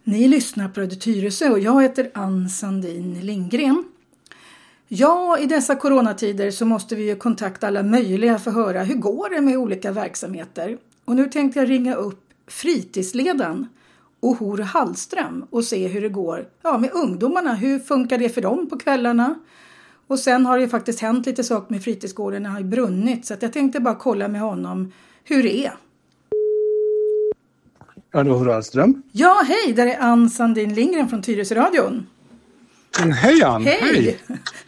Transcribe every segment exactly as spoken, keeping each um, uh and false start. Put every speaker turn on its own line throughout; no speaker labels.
Ni lyssnar på Radio Tyresö och jag heter Ann Sandin Lindgren. Ja, i dessa coronatider så måste vi ju kontakta alla möjliga för att höra hur går det med olika verksamheter. Och nu tänkte jag ringa upp fritidsledaren Ohor Hallström och se hur det går ja, med ungdomarna. Hur funkar det för dem på kvällarna? Och sen har det ju faktiskt hänt lite saker med fritidsgården, den har ju brunnit. Så att jag tänkte bara kolla med honom hur det är.
Ja, det är Ohor Hallström.
Ja, hej, där är Ann Sandin Lindgren från Tyresö-radion.
Hej Ann,
hej!
hej.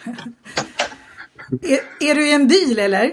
är, är du i en bil eller?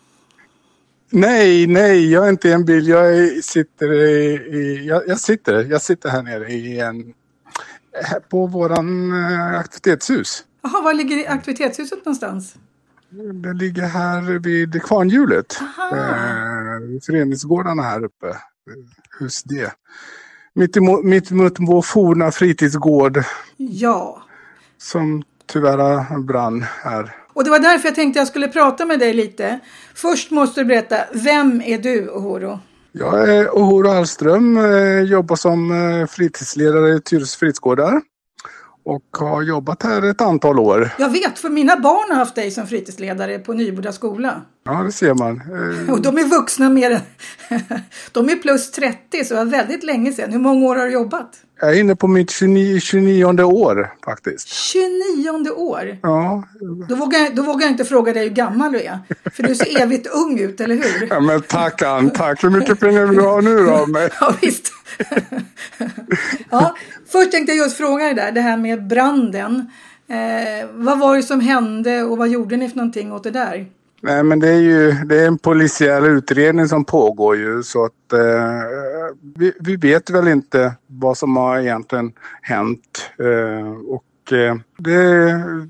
Nej, nej, jag är inte i en bil. Jag är, sitter i, i jag, jag sitter, jag sitter här nere i en, på våran äh, aktivitetshus.
Jaha, var ligger aktivitetshuset någonstans?
Det ligger här vid Kvarnhjulet. Eh, föreningsgårdarna här uppe. Hus D. Mitt emot, mitt emot vår forna fritidsgård.
Ja.
Som tyvärr brann här.
Och det var därför jag tänkte jag skulle prata med dig lite. Först måste du berätta, vem är du, Ohoro?
Jag är Ohor Hallström, jobbar som fritidsledare i Tyresö fritidsgårdar. Och har jobbat här ett antal år.
Jag vet, för mina barn har haft dig som fritidsledare på Nyboda skola.
Ja, det ser man.
Och de är vuxna mer än... de är plus trettio, så det var väldigt länge sedan. Hur många år har du jobbat?
Jag är inne på mitt tjugonionde år faktiskt.
tjugonionde år?
Ja.
Då vågar, jag, då vågar jag inte fråga dig hur gammal du är. För du ser evigt ung ut, eller hur?
Ja, men tack Ann, tack. Hur mycket pengar vill du ha nu då? Med?
Ja, visst. Ja, först tänkte jag just fråga dig där, det här med branden. Eh, vad var det som hände och vad gjorde ni för någonting åt det där?
Nej, men det är ju det är en polisiär utredning som pågår ju, så att eh, vi, vi vet väl inte vad som har egentligen hänt eh, och eh, det,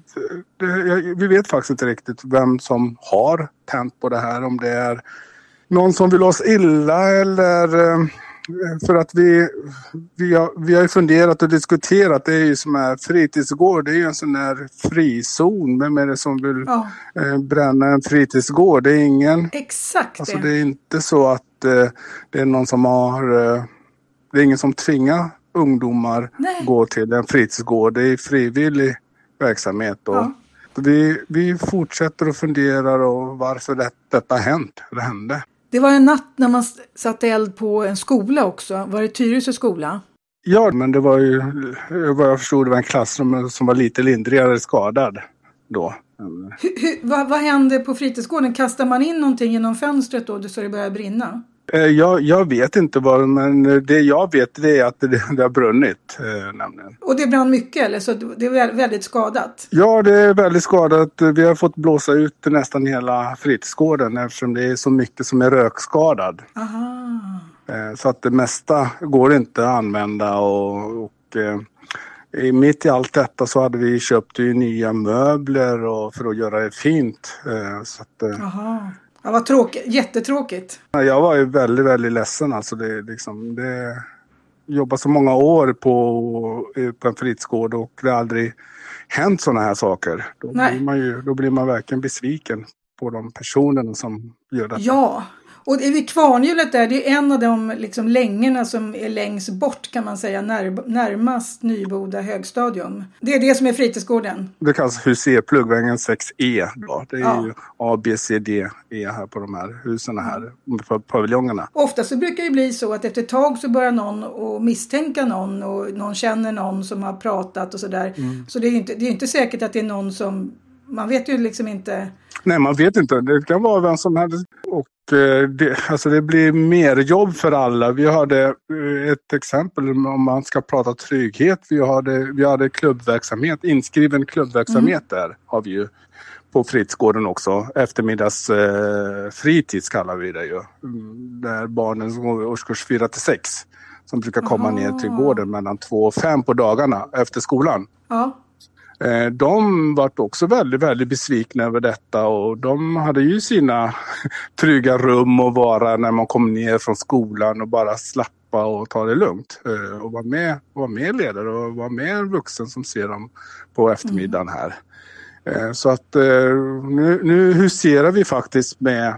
det, vi vet faktiskt inte riktigt vem som har tänt på det här, om det är någon som vill oss illa eller eh, för att vi, vi, har, vi har ju funderat och diskuterat, det är ju som är fritidsgård, det är ju en sån här frizon. Vem är det som vill
ja.
eh, bränna en fritidsgård? Det är ingen.
Exakt.
Alltså det är inte så att eh, det är någon som har, eh, det är ingen som tvingar ungdomar
Nej.
gå till en fritidsgård. Det är frivillig verksamhet och
ja.
vi, vi fortsätter och funderar och varför det, detta hänt, det hände.
Det var en natt när man satte eld på en skola också. Var det Tyresö skola?
Ja, men det var ju, vad jag förstod, det var en klass som, som var lite lindrigare skadad då.
Hur, hur, vad, vad hände på fritidsgården? Kastar man in någonting genom fönstret då så det börjar brinna?
Jag, jag vet inte vad, men det jag vet det är att det, det har brunnit. Eh, nämligen.
Och det brann mycket eller? Så det är väldigt skadat?
Ja, det är väldigt skadat. Vi har fått blåsa ut nästan hela fritidsgården eftersom det är så mycket som är rökskadad.
Aha.
Eh, så att det mesta går inte att använda och... och eh, mitt i allt detta så hade vi köpt ju nya möbler och för att göra det fint. Eh, så att, eh,
Aha. Ja, vad tråkigt. Jättetråkigt.
Jag var ju väldigt, väldigt ledsen. Alltså det, liksom, det jobbar så många år på, på en fritidsgård och det har aldrig hänt sådana här saker. Då
Nej.
blir man ju, då blir man verkligen besviken på de personerna som gör detta.
Ja, och vid Kvarnhjulet där, det är en av de liksom längorna som är längst bort kan man säga, när, närmast Nyboda högstadium. Det är det som är fritidsgården.
Det kallas hus E, pluggvägen sex E då. Det är
ja.
ju A, B, C, D, E här på de här husen här, på paviljongerna.
Ofta så brukar det bli så att efter ett tag så börjar någon att misstänka någon och någon känner någon som har pratat och sådär. Mm. Så det är ju inte, det är inte säkert att det är någon som, man vet ju liksom inte.
Nej, man vet inte. Det kan vara vem som helst. Och det, alltså det blir mer jobb för alla. Vi hade ett exempel om man ska prata trygghet. Vi hade, vi hade klubbverksamhet, inskriven klubbverksamhet mm. där har vi ju på fritidsgården också. Eftermiddags eh, fritids kallar vi det ju. Där barnen som går årskurs fyra till sex som brukar komma Aha. ner till gården mellan två och fem på dagarna efter skolan.
Ja.
De var också väldigt, väldigt besvikna över detta och de hade ju sina trygga rum att vara när man kom ner från skolan och bara slappa och ta det lugnt. Och vara med, vara med ledare och vara med en vuxen som ser dem på eftermiddagen här. Så att nu, nu huserar vi faktiskt med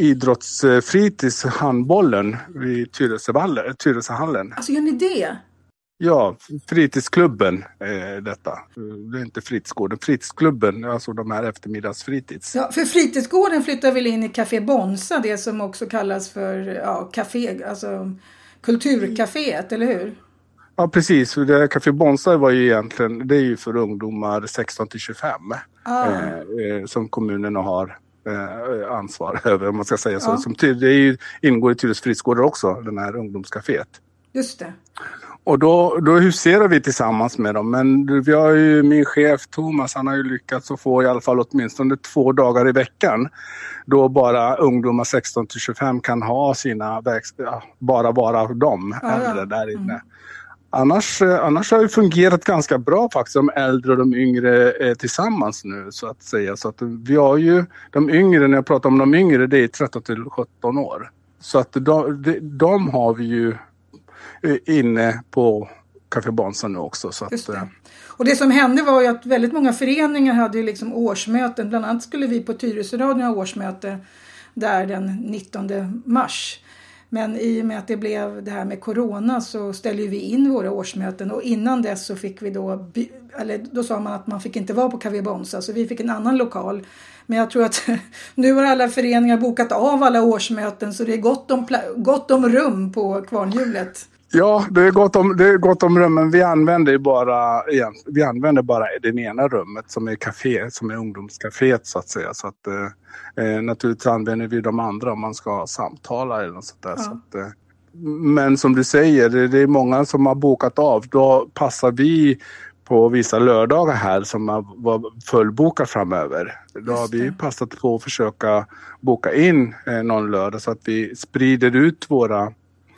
idrottsfritidshandbollen vid Tyresöhallen.
Alltså gör ni det?
Ja, fritidsklubben är detta. Det är inte fritidsgården. Fritidsklubben, alltså de här eftermiddagsfritids.
Ja, för fritidsgården flyttar väl in i Café Bonsa, det som också kallas för ja, café, alltså kulturcaféet, eller hur?
Ja, precis. Det Café Bonsa var ju egentligen, det är ju för ungdomar sexton till tjugofem
ah.
eh, som kommunerna har eh, ansvar över, om man ska säga så.
Ja.
Som, det är ju, ingår i Tyresö fritidsgårdar också, den här ungdomscaféet.
Just det.
Och då, då huserar vi tillsammans med dem. Men vi har ju, min chef Thomas, han har ju lyckats att få i alla fall åtminstone två dagar i veckan. Då bara ungdomar sexton till tjugofem kan ha sina, ja, bara vara de
ja,
äldre
ja.
där inne.
Mm.
Annars, annars har det fungerat ganska bra faktiskt, de äldre och de yngre är tillsammans nu så att säga. Så att vi har ju de yngre, när jag pratar om de yngre, det är tretton till sjutton år. Så att de, de, de har vi ju inne på Café Bonsa nu också. Så
Just
att,
det. Och det som hände var ju att väldigt många föreningar hade ju liksom årsmöten. Bland annat skulle vi på Tyresöradion ha årsmöte där den nittonde mars. Men i och med att det blev det här med corona så ställde vi in våra årsmöten. Och innan dess så fick vi då, eller då sa man att man fick inte vara på Café Bonsa. Så vi fick en annan lokal. Men jag tror att nu har alla föreningar bokat av alla årsmöten. Så det är gott om, gott om rum på Kvarnhjulet.
Ja, det är gott om, det är gott om rummen. Vi använder bara, vi använder bara det ena rummet som är café, som är ungdomscaféet så att säga. Så att, eh, naturligtvis använder vi de andra om man ska samtala eller något sånt där. Ja. Så att, eh, men som du säger, det, det är många som har bokat av. Då passar vi på vissa lördagar här som har var fullbokat framöver. Då har vi passat på att försöka boka in eh, någon lördag så att vi sprider ut våra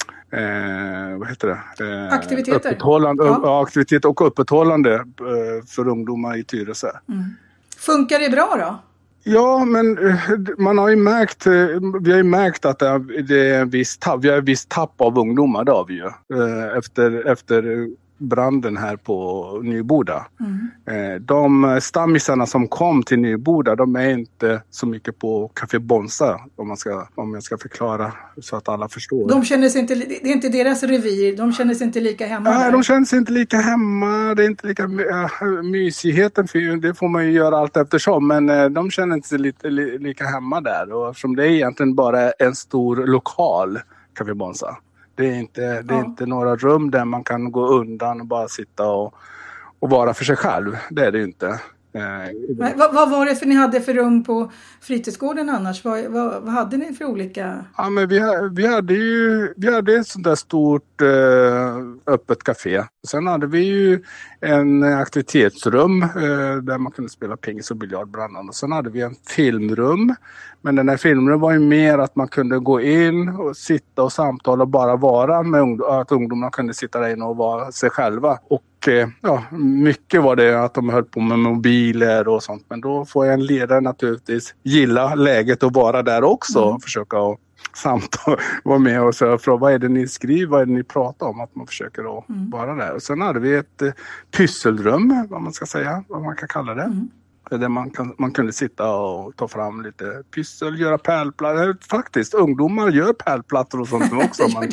Eh, vad heter det? Eh,
aktiviteter.
Öppethållande,
ja.
Ja, aktivitet och öppethållande eh, för ungdomar i Tyresö.
Mm. Funkar det bra då?
Ja, men eh, man har ju märkt, eh, vi har ju märkt att det är, det är en viss tapp, vi har en viss tapp av ungdomar, det har vi ju. Eh, efter, efter branden här på Nyboda. Mm. De stammisarna som kom till Nyboda, de är inte så mycket på Café Bonsa, om, man ska, om jag ska förklara så att alla förstår.
De känner sig inte, det är inte deras revir, de känner sig inte lika hemma.
Nej,
där.
de känner sig inte lika hemma, det är inte lika äh, mysigheten, för det får man ju göra allt eftersom, men äh, de känner inte sig lite, li, lika hemma där, och eftersom det är egentligen bara en stor lokal Café Bonsa. Det är, inte, det är ja. inte några rum där man kan gå undan och bara sitta och, och vara för sig själv. Det är det inte. Eh,
Men, vad, vad var det för ni hade för rum på fritidsgården annars? Vad, vad, vad hade ni för olika?
Ja, men vi, vi hade ju vi hade ett sånt där stort eh, öppet café. Sen hade vi ju en aktivitetsrum eh, där man kunde spela pingis och biljard bland annat. Och sen hade vi en filmrum. Men den här filmen var ju mer att man kunde gå in och sitta och samtala och bara vara med ungdom, att ungdomarna kunde sitta där inne och vara sig själva. Och ja, mycket var det att de höll på med mobiler och sånt. Men då får en ledare naturligtvis gilla läget och vara där också. Mm. Och försöka att samtala, vara med och säga, fråga vad är det ni skriver, vad är det ni pratar om, att man försöker att mm. vara där. Och sen hade vi ett eh, pysselrum, vad man ska säga, vad man kan kalla det. Mm. Där man, kan, man kunde sitta och ta fram lite pyssel, göra pärlplattor. Faktiskt, ungdomar gör pärlplattor och sånt också. Man,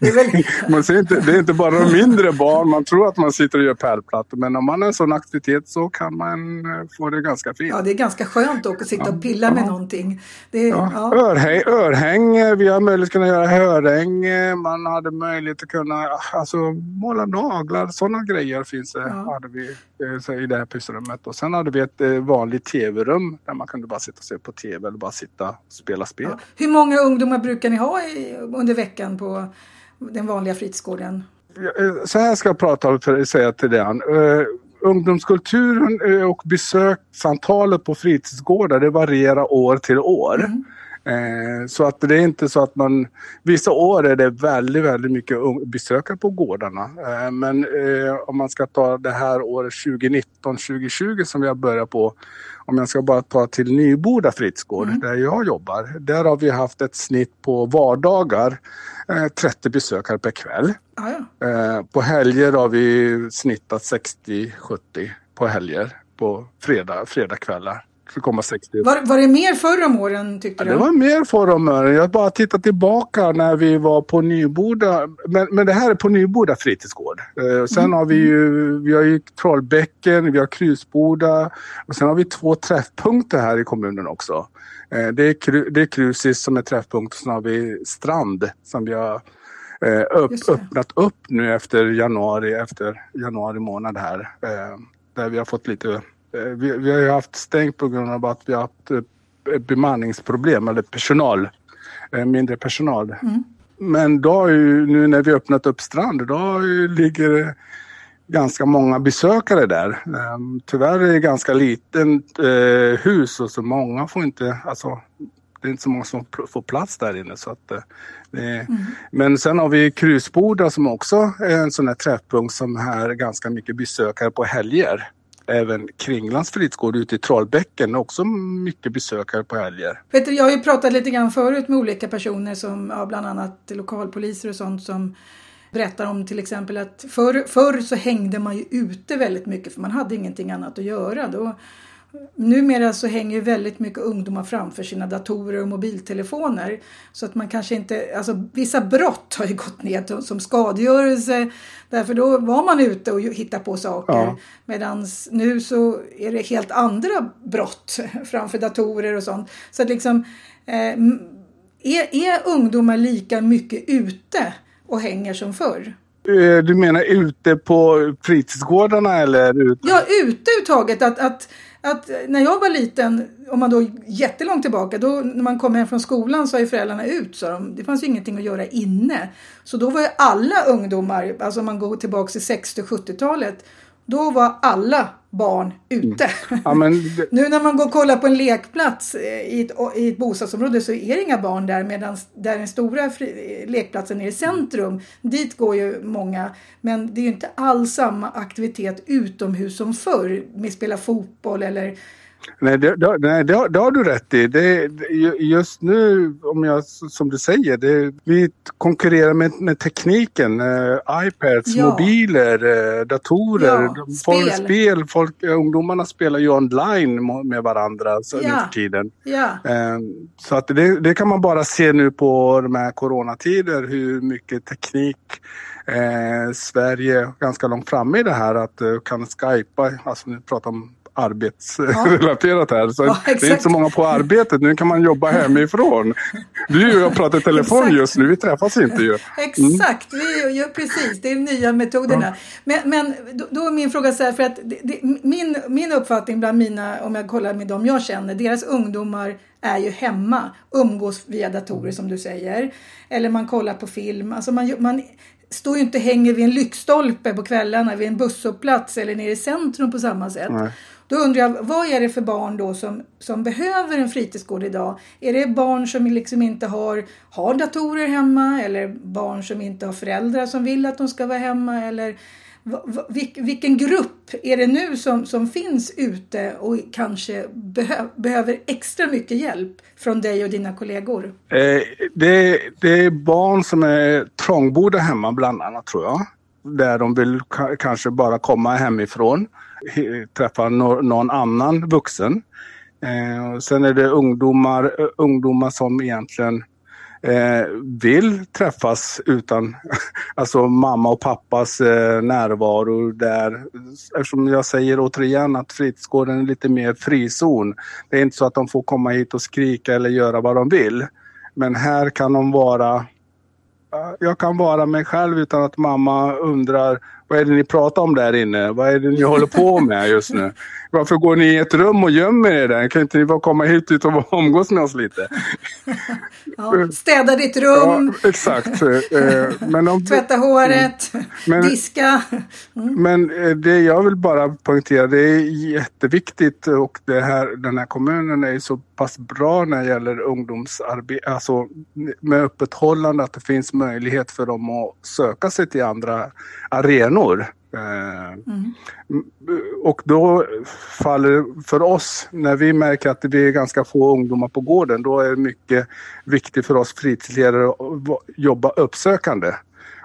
man ser inte, det är inte bara mindre barn, man tror att man sitter och gör pärlplattor. Men om man har en sån aktivitet så kan man få det ganska fint.
Ja, det är ganska skönt att sitta och pilla ja. med någonting. Det är,
ja.
Ja.
Örhäng, örhäng, vi har möjlighet att kunna göra hörhäng. Man hade möjlighet att kunna alltså, måla naglar, sådana grejer finns det, ja. hade vi i det här pysselrummet. Och sen hade vi ett vanligt tv-rum där man kunde bara sitta och se på tv eller bara sitta och spela spel. Ja.
Hur många ungdomar brukar ni ha i, under veckan på den vanliga fritidsgården?
Så här ska jag prata för att säga till den. Uh, ungdomskulturen uh, och besökssamtalet på fritidsgårdar, det varierar år till år. Mm. Eh, så att det är inte så att man, vissa år är det väldigt, väldigt mycket besökare på gårdarna. Eh, men eh, om man ska ta det här året tjugonitton tjugohundratjugo som vi har börjat på, om jag ska bara ta till Nyboda fritidsgård mm. där jag jobbar, där har vi haft ett snitt på vardagar eh, trettio besökare per kväll.
Ah, ja.
eh, på helger har vi snittat sextio sjuttio på helger, på fredag, fredagkvällar. komma sextio.
Var, var det mer förr om åren tyckte
Ja,
du?
det var mer förr om åren. Jag bara tittar tillbaka när vi var på Nyboda. Men, men det här är på Nyboda fritidsgård. Eh, sen mm. har vi ju, vi har ju Trollbäcken, vi har Krusboda. Och sen har vi två träffpunkter här i kommunen också. Eh, det, är, det är Krusis som är träffpunkt. Sen har vi Strand som vi har eh, upp, öppnat upp nu efter januari, efter januari månad här. Eh, där vi har fått lite... Vi, vi har ju haft stängt på grund av att vi har haft ett bemanningsproblem eller personal, mindre personal. Mm. Men då ju, nu när vi öppnat upp Strand, då ligger det ganska många besökare där. Tyvärr är det ganska liten eh, hus och så många får inte, alltså det är inte så många som får plats där inne. Så att, det, mm. Men sen har vi Krusboda som också är en sån här träffpunkt som här är ganska mycket besökare på helger. Även Kringlands fritidsgård ute i Trollbäcken också mycket besökare på helger.
Vet du, jag har ju pratat lite grann förut med olika personer som, ja, bland annat lokalpoliser och sånt som berättar om till exempel att förr, förr så hängde man ju ute väldigt mycket för man hade ingenting annat att göra. Då, numera så hänger ju väldigt mycket ungdomar framför sina datorer och mobiltelefoner. Så att man kanske inte, alltså vissa brott har ju gått ner som skadegörelse. Därför då var man ute och hittade på saker. Ja. Medan nu så är det helt andra brott framför datorer och sånt. Så att liksom, eh, är, är ungdomar lika mycket ute och hänger som förr?
Du menar ute på fritidsgårdarna eller? Ute?
Ja, ute uttaget att... att Att när jag var liten, om man då jättelångt tillbaka, då när man kom hem från skolan så är föräldrarna ut. Så de, det fanns ju ingenting att göra inne. Så då var ju alla ungdomar, alltså om man går tillbaka till sextio-sjuttiotalet, då var alla barn ute. Mm. Ja, men det... Nu när man går och kollar på en lekplats i ett, i ett bostadsområde så är det inga barn där. Medan där den stora fri, lekplatsen är i centrum, dit går ju många. Men det är ju inte alls samma aktivitet utomhus som förr. Med spela fotboll eller...
Nej, det, det, nej det, har, det har du rätt i. Det, just nu, om jag, som du säger, det, vi konkurrerar med, med tekniken. Eh, iPads, ja. mobiler, eh, datorer, ja, folk, spel. spel folk, ungdomarna spelar ju online med varandra så, ja. nu för tiden.
Ja.
Eh, så att det, det kan man bara se nu på de här coronatider, hur mycket teknik eh, Sverige är ganska långt framme i det här. Att uh, kan skypa, alltså nu pratar om arbetsrelaterat här. Så ja, det är inte så många på arbetet. Nu kan man jobba hemifrån. Du och jag pratar i telefon exakt. Just nu. Vi träffas inte ju. Mm.
Exakt, vi gör precis. Det är nya metoderna. Ja. Men, men då, då är min fråga så här, för att det, det, min, min uppfattning bland mina, om jag kollar med dem jag känner, deras ungdomar är ju hemma, umgås via datorer som du säger. Eller man kollar på film. Alltså man, man står ju inte hänger vid en lyktstolpe på kvällarna, vid en busshållplats eller nere i centrum på samma sätt. Nej. Då undrar jag, vad är det för barn då som, som behöver en fritidsgård idag? Är det barn som liksom inte har, har datorer hemma? Eller barn som inte har föräldrar som vill att de ska vara hemma? Eller vil, vilken grupp är det nu som, som finns ute och kanske behö, behöver extra mycket hjälp från dig och dina kollegor?
Eh, det, det är barn som är trångbodda hemma bland annat, tror jag. Där de vill ka- kanske bara komma hemifrån. Träffa no- någon annan vuxen. Eh, och sen är det ungdomar, uh, ungdomar som egentligen eh, vill träffas utan alltså mamma och pappas eh, närvaro där. Eftersom jag säger återigen att fritidsgården är lite mer frizon. Det är inte så att de får komma hit och skrika eller göra vad de vill. Men här kan de vara... Jag kan vara mig själv utan att mamma undrar, vad är det ni pratar om där inne? Vad är det ni håller på med just nu? Varför går ni i ett rum och gömmer er där? Kan inte ni bara komma hit ut och umgås med oss lite?
Ja, städa ditt rum.
Ja, exakt. Men de,
tvätta håret, men, diska.
Mm. Men det jag vill bara poängtera, det är jätteviktigt och det här, den här kommunen är så pass bra när det gäller ungdomsarbete, alltså med öppethållande, att det finns möjlighet för dem att söka sig till andra arenor. Mm. Och då faller för oss, när vi märker att det är ganska få ungdomar på gården, då är det mycket viktigt för oss fritidsledare att jobba uppsökande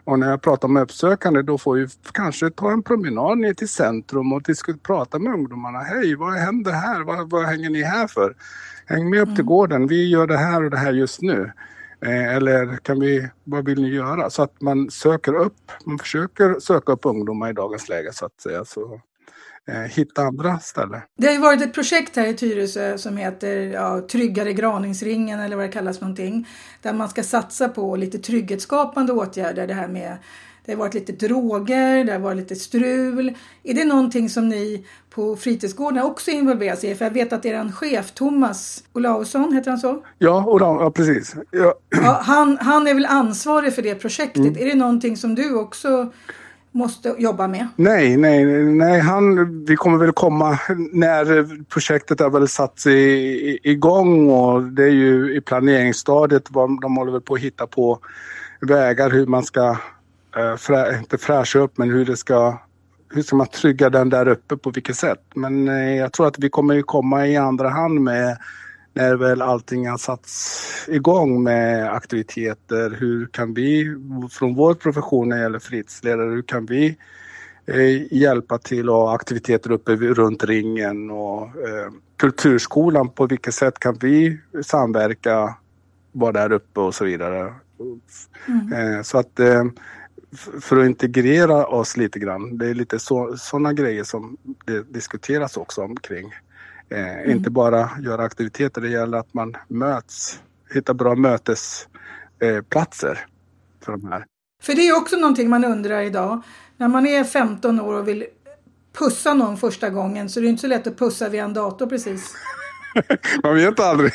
Och när jag pratar med uppsökande då får vi kanske ta en promenad ner till centrum och diskutera, prata med ungdomarna. Hej, vad händer här? Vad, vad hänger ni här för? Häng med upp till gården, vi gör det här och det här just nu. Eh, eller kan vi, vad vill ni göra? Så att man söker upp, man försöker söka upp ungdomar i dagens läge så att säga. Så eh, hitta andra ställen.
Det har ju varit ett projekt här i Tyresö som heter ja, Tryggare Graningsringen eller vad det kallas för någonting. Där man ska satsa på lite trygghetsskapande åtgärder. Det här med, det har varit lite droger, det har varit lite strul. Är det någonting som ni på fritidsgården också involveras i? För jag vet att er chef Thomas Olausson, heter han så?
Ja, Olausson, ja precis. Ja.
Ja, han, han är väl ansvarig för det projektet. Mm. Är det någonting som du också måste jobba med?
Nej, nej, nej. Han, vi kommer väl komma när projektet är väl satt i, i, igång och det är ju i planeringsstadiet. De håller väl på att hitta på vägar hur man ska Frä, inte fräscha upp, men hur det ska hur ska man trygga den där uppe på vilket sätt. Men eh, jag tror att vi kommer ju komma i andra hand med när väl allting har satts igång med aktiviteter. Hur kan vi från vår profession när det gäller fritidsledare, hur kan vi eh, hjälpa till och aktiviteter uppe runt ringen och eh, kulturskolan, på vilket sätt kan vi samverka, vara där uppe och så vidare. Mm. Eh, så att eh, för att integrera oss lite grann. Det är lite så, sådana grejer som det diskuteras också omkring. Eh, mm. Inte bara göra aktiviteter, det gäller att man möts, hittar bra mötesplatser eh, för de här.
För det är också någonting man undrar idag. När man är femton år och vill pussa någon första gången så är det inte så lätt att pussa via en dator precis.
Man vet aldrig.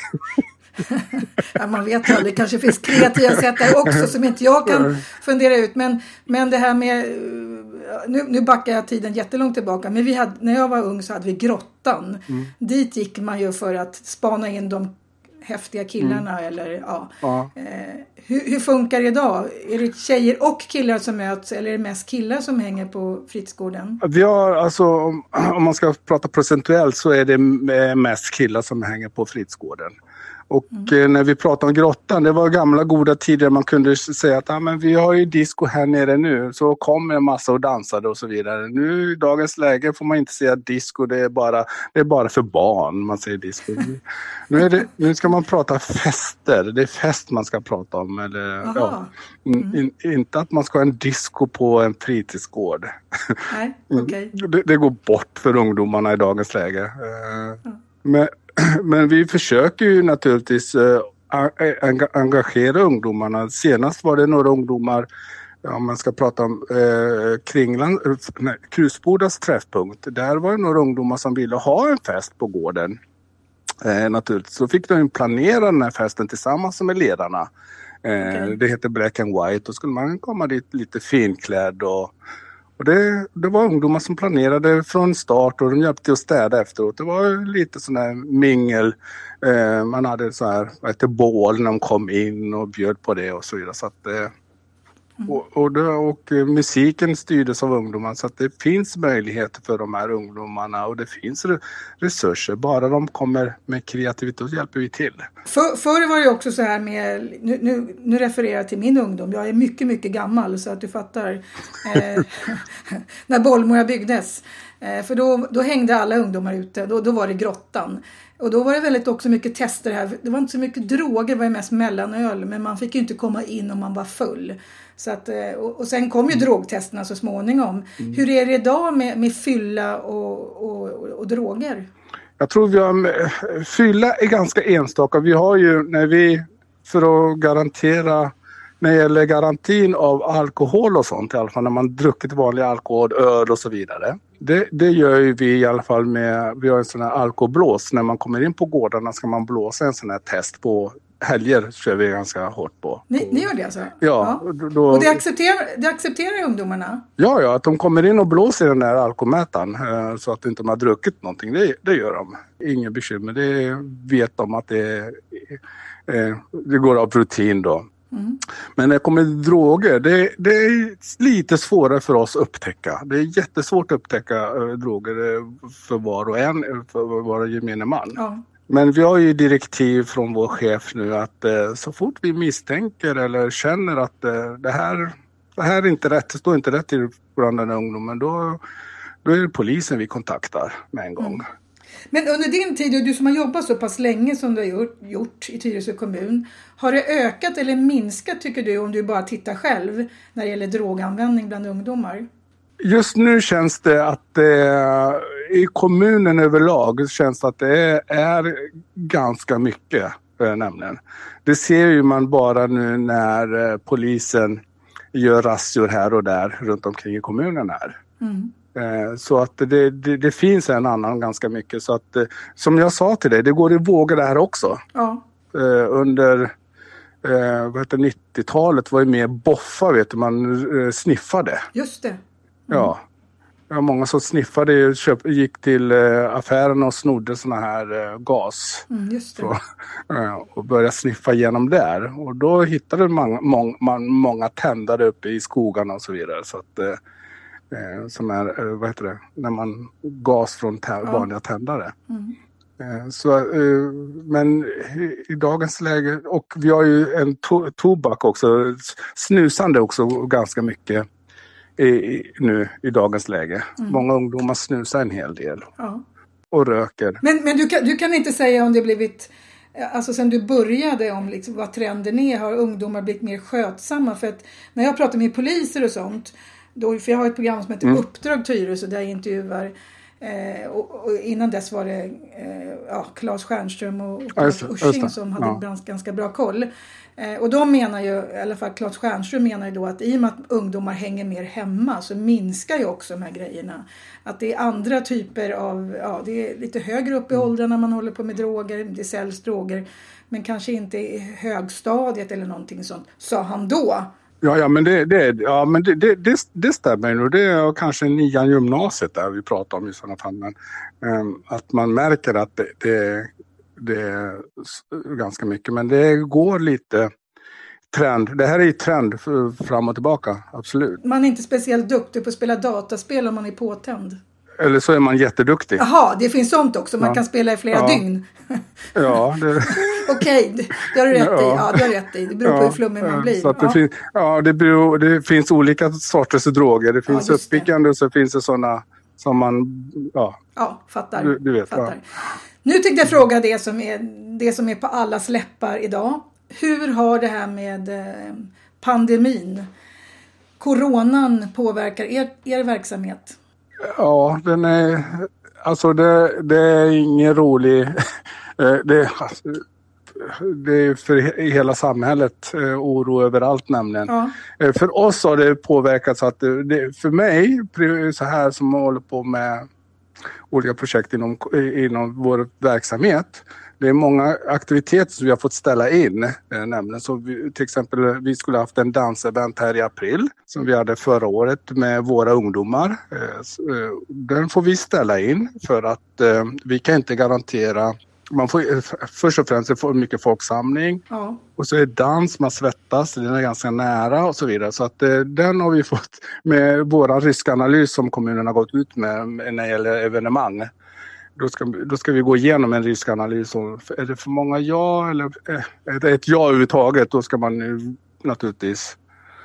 Ja, man vet aldrig, det kanske finns kreativa sätt där också som inte jag kan fundera ut, men, men det här med nu, nu backar jag tiden jättelångt tillbaka, men vi hade, när jag var ung så hade vi grottan. Mm. Dit gick man ju för att spana in de häftiga killarna. Mm. Eller, ja. Ja. Eh, hur, hur funkar det idag? Är det tjejer och killar som möts eller är det mest killar som hänger på fritidsgården?
Vi har, alltså, om, om man ska prata procentuellt så är det mest killar som hänger på fritidsgården. Och mm. när vi pratar om grottan, det var gamla goda tider man kunde säga att ah, men vi har ju disco här nere nu, så kom en massa och dansade och så vidare. Nu i dagens läge får man inte säga disco, det är bara, det är bara för barn man säger disco. nu, är det, nu ska man prata fester, det är fest man ska prata om. Eller, ja, mm. in, inte att man ska ha en disco på en fritidsgård.
Nej, okay.
det, det går bort för ungdomarna i dagens läge. Ja. Men Men vi försöker ju naturligtvis äh, engagera ungdomarna. Senast var det några ungdomar, ja, om man ska prata om äh, Kringland, nej, Krusbodas träffpunkt. Där var det några ungdomar som ville ha en fest på gården. Äh, naturligtvis. Så fick de planera den här festen tillsammans med ledarna. Äh, okay. Det heter Black and White. Då skulle man komma dit lite finklädd och Och det, det var ungdomar som planerade från start och de hjälpte till att städa efteråt. Det var lite sån här mingel. Eh, man hade så här, vad heter, bål när de kom in och bjöd på det och så vidare. Så att, eh, mm. och, och, det, och musiken styrdes av ungdomar, så att det finns möjligheter för de här ungdomarna och det finns resurser. Bara de kommer med kreativitet så hjälper vi till.
För, förr var det också så här med, nu, nu, nu refererar jag till min ungdom. Jag är mycket, mycket gammal så att du fattar eh, när Bollmora byggdes. Eh, för då, då hängde alla ungdomar ute, då, då var det grottan. Och då var det väldigt också mycket tester här. Det var inte så mycket droger, det var mest mellanöl. Men man fick ju inte komma in om man var full. Så att, och, och sen kom ju mm. drogtesterna så småningom. Mm. Hur är det idag med, med fylla och, och, och, och droger? Jag tror vi har,
fylla är ganska enstaka. Vi har ju, när vi, för att garantera, när det gäller garantin av alkohol och sånt, i alla fall när man druckit vanlig alkohol, öl och så vidare. Det, det gör ju vi i alla fall med, vi har en sån här alkoholblås. När man kommer in på gårdarna ska man blåsa en sån här test på helger, kör vi ganska hårt på.
Ni, ni gör det alltså?
Ja.
ja.
Då,
och det accepterar, det accepterar ungdomarna?
Ja, ja, att de kommer in och blåser den där alkoholmätaren eh, så att de inte har druckit någonting. Det, det gör de. Inga bekymmer. Det vet de att det, eh, det går av rutin då. Mm. Men när det kommer till droger, det, det är lite svårare för oss att upptäcka. Det är jättesvårt att upptäcka äh, droger för var och en, för var och gemene man. Ja. Men vi har ju direktiv från vår chef nu att äh, så fort vi misstänker eller känner att äh, det här det här är inte rätt, det står inte rätt till bland den ungdomen, då, då är det polisen vi kontaktar med en gång. Mm.
Men under din tid, och du som har jobbat så pass länge som du har gjort, gjort i Tyresö kommun, har det ökat eller minskat tycker du om du bara tittar själv när det gäller droganvändning bland ungdomar?
Just nu känns det att eh, i kommunen överlag känns det att det är, är ganska mycket eh, nämligen. Det ser ju man bara nu när eh, polisen gör razzior här och där runt omkring i kommunen här. Mm. Eh, så att det, det, det finns en annan ganska mycket. Så att, eh, som jag sa till dig, det går i vågor det här också. Ja. Eh, under eh, vad heter, nittiotalet var det mer boffa, vet du, man eh, sniffade.
Just det.
Mm. Ja. Ja, många som sniffade köp, gick till eh, affären och snodde såna här eh, gas.
Mm, just det.
Så, eh, och började sniffa igenom där. Och då hittade man, mång, man många tändare uppe i skogarna och så vidare. Så att, eh, som är, eh, vad heter det, när man gas från tä- ja. vanliga tändare. Mm. Eh, så, eh, men i, i dagens läge, och vi har ju en to- tobak också, snusande också ganska mycket. I, nu i dagens läge. Mm. Många ungdomar snusar en hel del. Ja. Och röker.
Men, men du, kan, du kan inte säga om det blivit, alltså sen du började, om liksom vad trenden är, har ungdomar blivit mer skötsamma? För att när jag pratar med poliser och sånt, då, för jag har ett program som heter mm. Uppdrag Tyresö där jag intervjuar, eh, och, och innan dess var det eh, ja, Claes Stjernström och, och Claes Ursing som hade ja. ganska, ganska bra koll. Eh, och de menar ju, i alla fall Claes Stjernström menar ju då att i och med att ungdomar hänger mer hemma så minskar ju också de här grejerna. Att det är andra typer av, ja det är lite högre upp i åldrarna man håller på med droger, det säljs droger, men kanske inte i högstadiet eller någonting sånt, sa han då.
Ja, ja men, det, det, ja, men det, det, det, det stämmer nog. Det är kanske nian gymnasiet där vi pratar om i sådana fall. Men, um, att man märker att det, det, det är ganska mycket. Men det går lite trend. Det här är ju trend fram och tillbaka, absolut.
Man är inte speciellt duktig på att spela dataspel om man är påtänd.
Eller så är man jätteduktig.
Jaha, det finns sånt också. Man ja. kan spela i flera
ja.
dygn.
Ja. Det...
Okej, det, det har du rätt ja. i. Ja, det har du rätt i. Det beror ja. på hur flummig man blir.
Så att det,
ja.
fin- ja, det, beror, det finns olika sorters droger. Det finns ja, uppbyggande och så finns det sådana som man... Ja,
ja fattar.
Du, du vet,
fattar. Ja. Nu tänkte jag fråga det som, är, det som är på allas läppar idag. Hur har det här med eh, pandemin, coronan påverkar er, er verksamhet?
Ja, den är, alltså det, det är ingen rolig, det, det är för hela samhället oro överallt nämligen. Ja. För oss har det påverkat så att det, för mig, så här som håller på med olika projekt inom, inom vår verksamhet, det är många aktiviteter som vi har fått ställa in. Eh, nämligen. Så vi, till exempel vi skulle haft en dansevent här i april som vi hade förra året med våra ungdomar. Eh, så, eh, den får vi ställa in för att eh, vi kan inte garantera. Man får eh, först och främst få mycket folksamling. Ja. Och så är det dans, man svettas, den är ganska nära och så vidare. Så att eh, den har vi fått med vår riskanalys som kommunen har gått ut med när det gäller evenemang. Då ska, då ska vi gå igenom en riskanalys. Är det för många ja eller är det ett ja överhuvudtaget, då ska man nu naturligtvis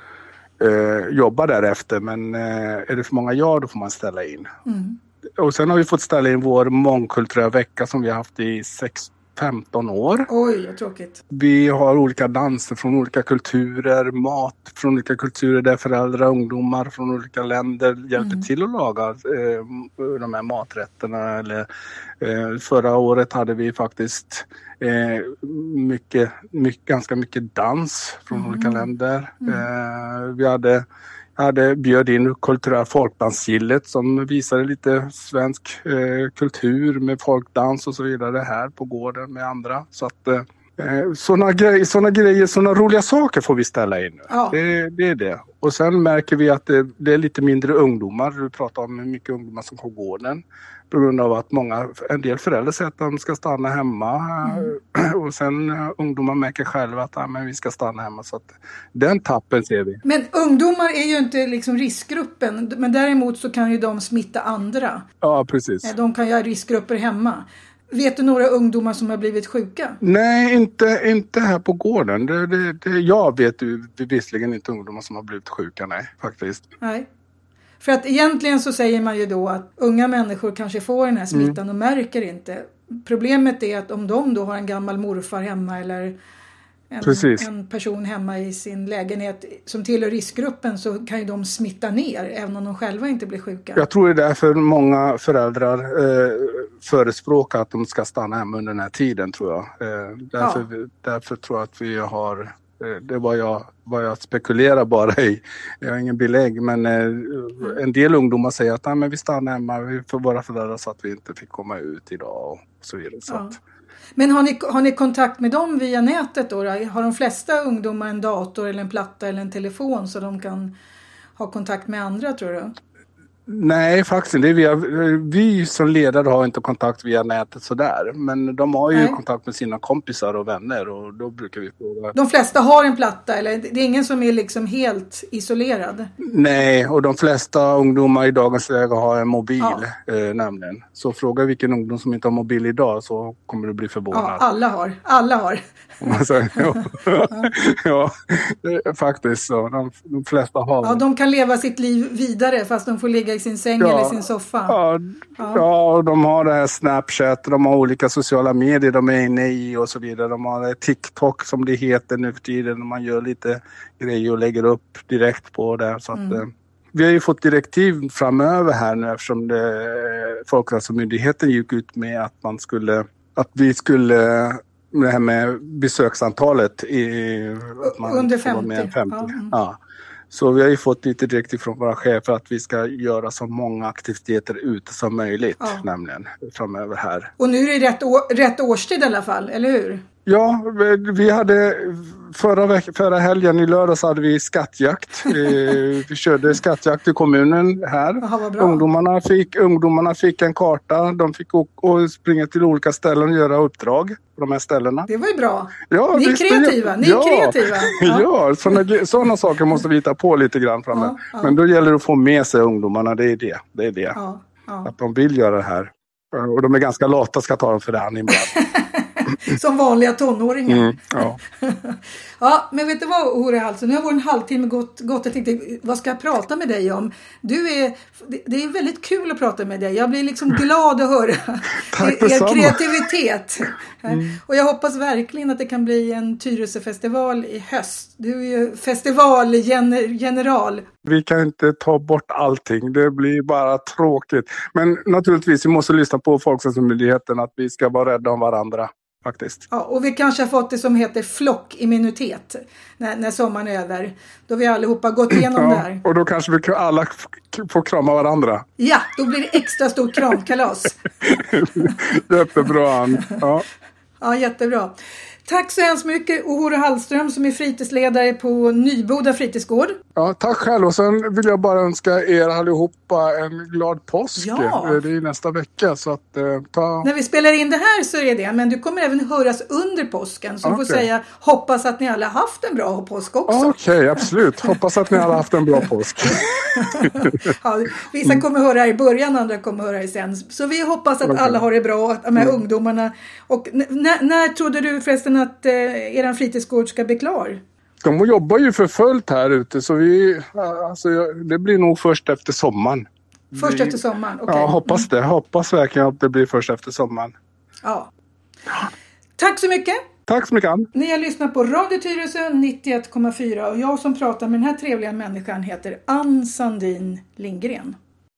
eh, jobba därefter. Men eh, är det för många ja, då får man ställa in. Mm. Och sen har vi fått ställa in vår mångkulturella vecka som vi har haft i sex femton år.
Oj, vad tråkigt.
Vi har olika danser från olika kulturer, mat från olika kulturer där föräldrar och ungdomar från olika länder hjälper mm. till att laga eh, de här maträtterna. Eller, eh, förra året hade vi faktiskt eh, mycket, mycket, ganska mycket dans från mm. olika länder. Mm. Eh, vi hade Jag hade bjöd in kulturella folkdansgillet som visade lite svensk eh, kultur med folkdans och så vidare här på gården med andra. Så att eh, sådana grejer, såna grejer, sådana roliga saker får vi ställa in. Ja. Det, det är det. Och sen märker vi att det, det är lite mindre ungdomar. Vi pratar om hur mycket ungdomar som på gården. På grund av att många, en del föräldrar säger att de ska stanna hemma. Mm. Och sen uh, ungdomar märker själva att uh, men vi ska stanna hemma. Så att den tappen ser vi.
Men ungdomar är ju inte liksom riskgruppen. Men däremot så kan ju de smitta andra.
Ja, precis.
De kan ju ha riskgrupper hemma. Vet du några ungdomar som har blivit sjuka?
Nej, inte, inte här på gården. Det, det, det, jag vet ju visserligen inte ungdomar som har blivit sjuka, nej, faktiskt.
Nej. För att egentligen så säger man ju då att unga människor kanske får den här smittan mm. och märker inte. Problemet är att om de då har en gammal morfar hemma eller en, en person hemma i sin lägenhet som tillhör riskgruppen, så kan ju de smitta ner även om de själva inte blir sjuka.
Jag tror det är därför många föräldrar eh, förespråkar att de ska stanna hemma under den här tiden, tror jag. Eh, därför, ja. därför tror jag att vi har, eh, det var jag, var jag spekulerar bara i, jag har ingen belägg, men eh, mm. en del ungdomar säger att ah, men vi stannar hemma vi får våra föräldrar så att vi inte fick komma ut idag och så vidare. Så
ja.
att,
Men har ni, har ni kontakt med dem via nätet då? Har de flesta ungdomar en dator eller en platta eller en telefon så de kan ha kontakt med andra, tror du?
Nej, faktiskt det är via, vi som ledare har inte kontakt via nätet sådär. Men de har ju Nej. kontakt med sina kompisar och vänner och då brukar vi fråga.
De flesta har en platta, eller det är ingen som är liksom helt isolerad?
Nej, och de flesta ungdomar i dagens läge har en mobil ja. eh, nämligen. Så fråga vilken ungdom som inte har mobil idag så kommer du bli förvånad.
Ja, alla har. Alla har.
Säger, ja, ja det är faktiskt så. De, de flesta har.
Ja, de kan leva sitt liv vidare fast de får ligga i sin säng ja, eller sin soffa.
Ja, ja. ja, de har det här Snapchat, de har olika sociala medier de är inne i och så vidare. De har TikTok som det heter nu för tiden. Man gör lite grejer och lägger upp direkt på det. Så att, mm. eh, vi har ju fått direktiv framöver här nu eftersom det, Folkhälsomyndigheten gick ut med att man skulle, att vi skulle det här med besöksantalet i, att man
under femtio.
Med femtio.
Ja. Mm.
Ja. Så vi har ju fått lite direktiv från våra chefer att vi ska göra så många aktiviteter ute som möjligt, ja. nämligen framöver här.
Och nu är det rätt, å- rätt årstid i alla fall, eller hur?
Ja, vi hade förra, veck- förra helgen i lördags hade vi skattjakt. Vi körde skattjakt i kommunen här.
Aha, vad bra.
Ungdomarna fick, ungdomarna fick en karta. De fick åka och springa till olika ställen och göra uppdrag på de här ställena.
Det var ju bra.
Ja,
ni är kreativa. Ni är
ja,
kreativa.
Ja, ja sådana, sådana saker måste vi hitta på lite grann framöver. Ja, ja. Men då gäller det att få med sig ungdomarna. Det är det. Det är det.
Ja, ja.
Att de vill göra det här. Och de är ganska lata, ska ta dem för det här ibland.
Som vanliga tonåringar.
Mm, ja.
Ja, men vet du vad, Ore Hallström? Nu har vår en halvtimme gått, gått. Jag tänkte, vad ska jag prata med dig om? Du är, det är väldigt kul att prata med dig. Jag blir liksom glad att höra er kreativitet. Mm. Och jag hoppas verkligen att det kan bli en Tyresöfestival i höst. Du är ju festivalgeneral.
Vi kan inte ta bort allting. Det blir bara tråkigt. Men naturligtvis, vi måste lyssna på Folkhälsomyndigheten att vi ska vara rädda om varandra. Faktiskt.
Ja, och vi kanske har fått det som heter flockimmunitet när, när sommaren är över. Då vi allihopa gått igenom ja, det här.
Och då kanske vi alla får krama varandra.
Ja, då blir det extra stort kramkalas.
Jättebra. Ja.
Ja, jättebra. Tack så hemskt mycket, Ore Hallström som är fritidsledare på Nyboda fritidsgård.
Ja, tack själv. Och sen vill jag bara önska er allihopa en glad påsk.
Ja.
Det är nästa vecka. Så att, eh, ta...
När vi spelar in det här så är det, men du kommer även höras under påsken. Så okay. Du får säga, hoppas att ni alla haft en bra påsk också.
Okej, okay, absolut. Hoppas att ni alla haft en bra påsk.
Ja, vissa kommer höra här i början, andra kommer höra här sen. Så vi hoppas att okay. alla har det bra, att de här mm. ungdomarna. Och n- n- när trodde du förresten att eh, er fritidsgård ska bli klar?
De jobbar ju för fullt här ute så vi, alltså, det blir nog först efter sommaren.
Först
vi,
efter sommaren, okej. Okay.
Ja, hoppas det. Hoppas verkligen att det blir först efter sommaren.
Ja. Tack så mycket.
Tack så mycket, Ann.
Ni har lyssnat på Radio Tyresö nittioett komma fyra och jag som pratar med den här trevliga människan heter Ann Sandin Lindgren.